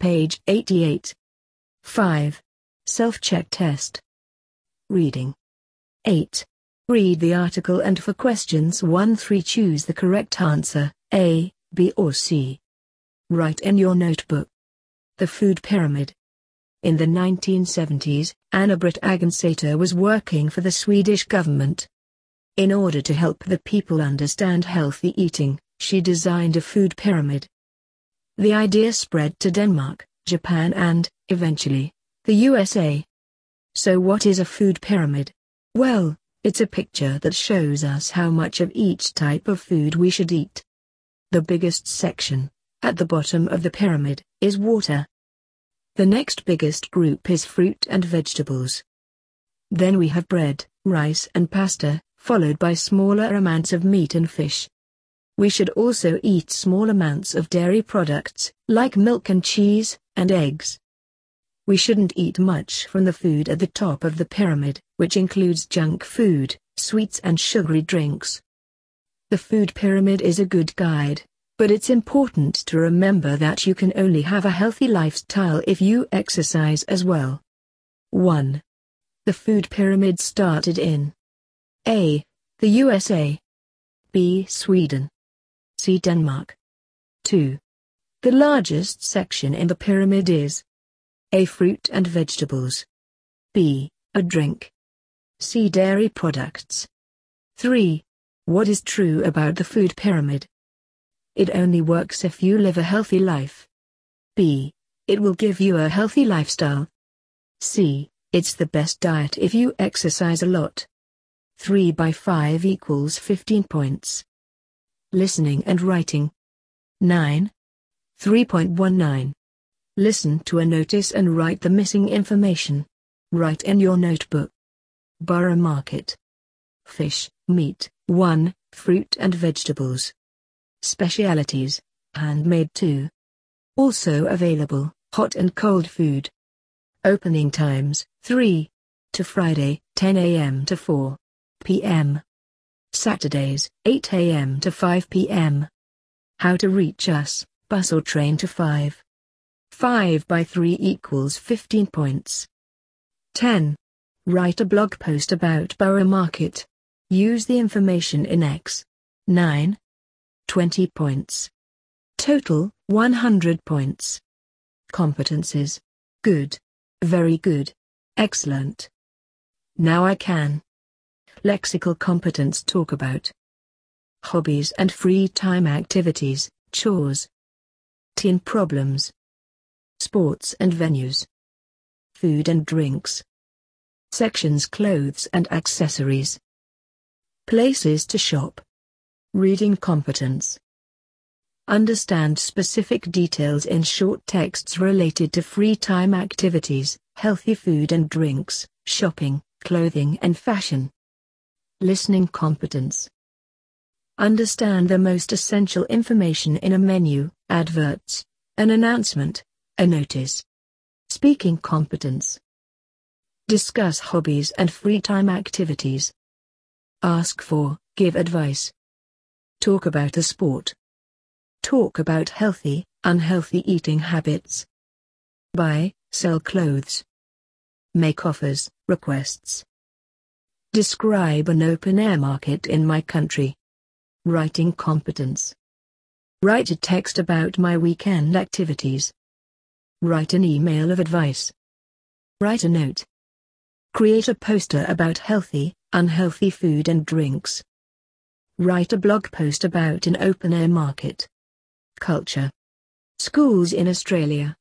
page 88. 5. Self-check test. Reading. 8. Read the article and for questions 1-3 choose the correct answer, A, B or C. Write in your notebook. The food pyramid. In the 1970s, Anna-Britt Agensäter was working for the Swedish government. In order to help the people understand healthy eating, she designed a food pyramid. The idea spread to Denmark, Japan and, eventually, the USA. So what is a food pyramid? Well, it's a picture that shows us how much of each type of food we should eat. The biggest section, at the bottom of the pyramid, is water. The next biggest group is fruit and vegetables. Then we have bread, rice and pasta, followed by smaller amounts of meat and fish. We should also eat small amounts of dairy products, like milk and cheese, and eggs. We shouldn't eat much from the food at the top of the pyramid, which includes junk food, sweets and sugary drinks. The food pyramid is a good guide, but it's important to remember that you can only have a healthy lifestyle if you exercise as well. 1. The food pyramid started in A. the USA, B. Sweden, C. Denmark. 2. The largest section in the pyramid is A. Fruit and vegetables, B. A drink, C. Dairy products. 3. What is true about the food pyramid? It only works if you live a healthy life. B. It will give you a healthy lifestyle. C. It's the best diet if you exercise a lot. 3 by 5 equals 15 points. Listening and writing. 9. 3.19. Listen to a notice and write the missing information. Write in your notebook. Borough Market. Fish, meat, 1, fruit and vegetables. Specialities, handmade 2. Also available, hot and cold food. Opening times, 3 to Friday, 10 a.m. to 4 p.m. Saturdays, 8 a.m. to 5 p.m. How to reach us, bus or train to 5. 5 by 3 equals 15 points. 10. Write a blog post about Borough Market. Use the information in X. 9. 20 points. Total, 100 points. Competencies. Good. Very good. Excellent. Now I can. Lexical competence talk about hobbies and free time activities, chores. Teen problems. Sports and venues. Food and drinks. Sections clothes and accessories. Places to shop. Reading competence. Understand specific details in short texts related to free time activities, healthy food and drinks, shopping, clothing and fashion. Listening competence. Understand the most essential information in a menu, adverts, an announcement, a notice. Speaking competence. Discuss hobbies and free time activities. Ask for, give advice. Talk about a sport. Talk about healthy, unhealthy eating habits. Buy, sell clothes. Make offers, requests. Describe an open-air market in my country. Writing competence. Write a text about my weekend activities. Write an email of advice. Write a note. Create a poster about healthy, unhealthy food and drinks. Write a blog post about an open-air market. Culture. Schools in Australia.